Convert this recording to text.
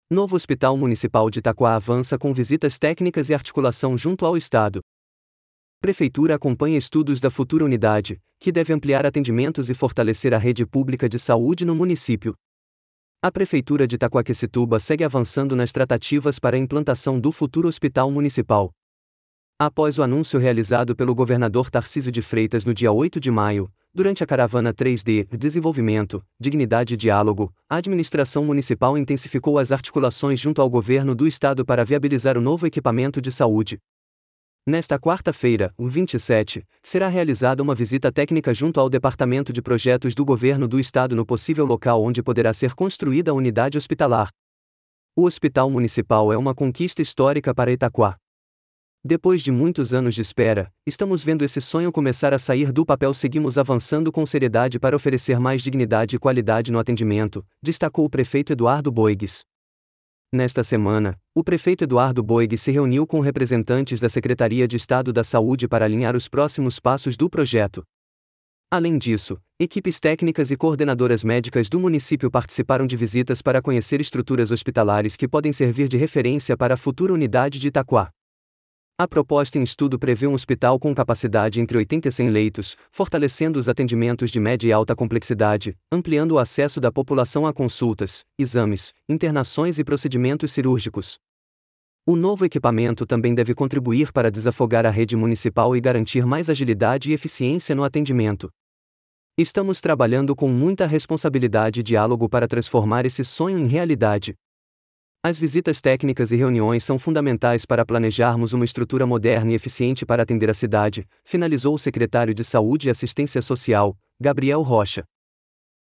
Novo Hospital Municipal de Itaquá avança com visitas técnicas e articulação junto ao Estado. Prefeitura acompanha estudos da futura unidade, que deve ampliar atendimentos e fortalecer a rede pública de saúde no município. A Prefeitura de Itaquaquecetuba segue avançando nas tratativas para a implantação do futuro Hospital Municipal. Após o anúncio realizado pelo governador Tarcísio de Freitas no dia 8 de maio, durante a caravana 3D Desenvolvimento, Dignidade e Diálogo, a administração municipal intensificou as articulações junto ao governo do estado para viabilizar o novo equipamento de saúde. Nesta quarta-feira, o 27, será realizada uma visita técnica junto ao Departamento de Projetos do Governo do Estado no possível local onde poderá ser construída a unidade hospitalar. O Hospital Municipal é uma conquista histórica para Itaquá. Depois de muitos anos de espera, estamos vendo esse sonho começar a sair do papel. Seguimos avançando com seriedade para oferecer mais dignidade e qualidade no atendimento, destacou o prefeito Eduardo Boigues. Nesta semana, o prefeito Eduardo Boigues se reuniu com representantes da Secretaria de Estado da Saúde para alinhar os próximos passos do projeto. Além disso, equipes técnicas e coordenadoras médicas do município participaram de visitas para conhecer estruturas hospitalares que podem servir de referência para a futura unidade de Itaquá. A proposta em estudo prevê um hospital com capacidade entre 80 e 100 leitos, fortalecendo os atendimentos de média e alta complexidade, ampliando o acesso da população a consultas, exames, internações e procedimentos cirúrgicos. O novo equipamento também deve contribuir para desafogar a rede municipal e garantir mais agilidade e eficiência no atendimento. Estamos trabalhando com muita responsabilidade e diálogo para transformar esse sonho em realidade. As visitas técnicas e reuniões são fundamentais para planejarmos uma estrutura moderna e eficiente para atender a cidade, finalizou o secretário de Saúde e Assistência Social, Gabriel Rocha.